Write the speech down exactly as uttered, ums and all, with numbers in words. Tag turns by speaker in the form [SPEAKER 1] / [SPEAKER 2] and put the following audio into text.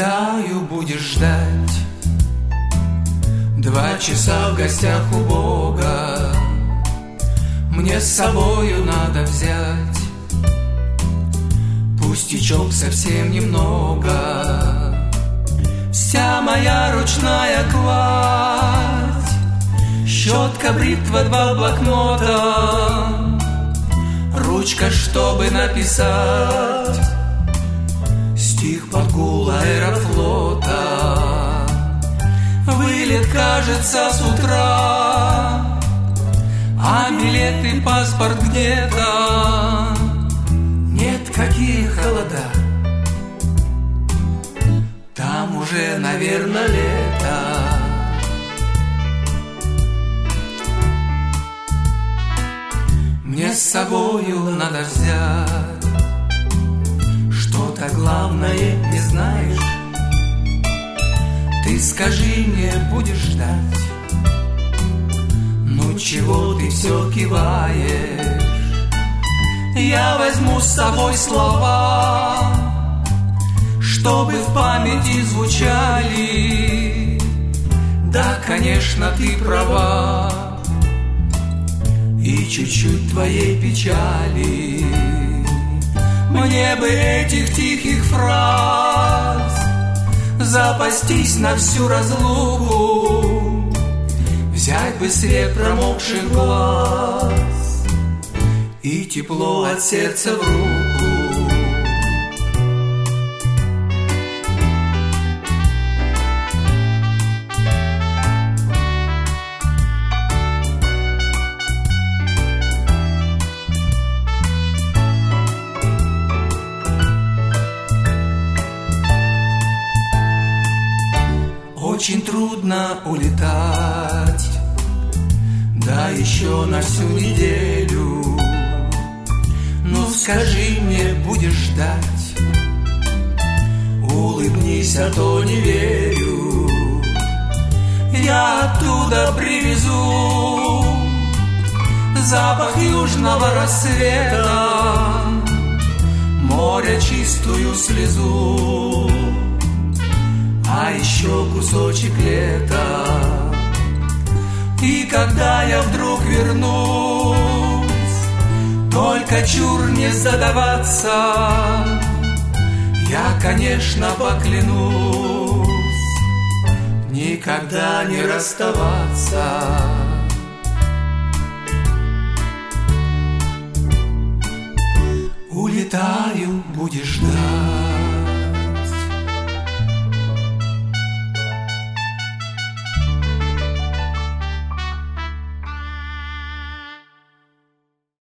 [SPEAKER 1] Улетаю, будешь ждать. Два часа в гостях у Бога мне с собою надо взять. Пустячок совсем немного, вся моя ручная кладь, щетка, бритва, два блокнота, ручка, чтобы написать стих под гул аэрофлота. Вылет, кажется, с утра, а билет и паспорт где-то. Нет, какие холода, там уже, наверное, лето. Мне с собою надо взять что-то главное, не знаешь? Ты скажи мне, будешь ждать? Ну чего ты все киваешь? Я возьму с собой слова, чтобы в памяти звучали. Да, конечно, ты права, и чуть-чуть твоей печали. Мне бы этих тихих фраз запастись на всю разлуку, взять бы свет промокших глаз и тепло от сердца в руку. Очень трудно улетать, да еще на всю неделю. Ну скажи мне, будешь ждать? Улыбнись, а то не верю. Я оттуда привезу запах южного рассвета, моря чистую слезу, а еще кусочек лета. И когда я вдруг вернусь, только чур не задаваться, я, конечно, поклянусь никогда не расставаться. Улетаю, будешь ждать.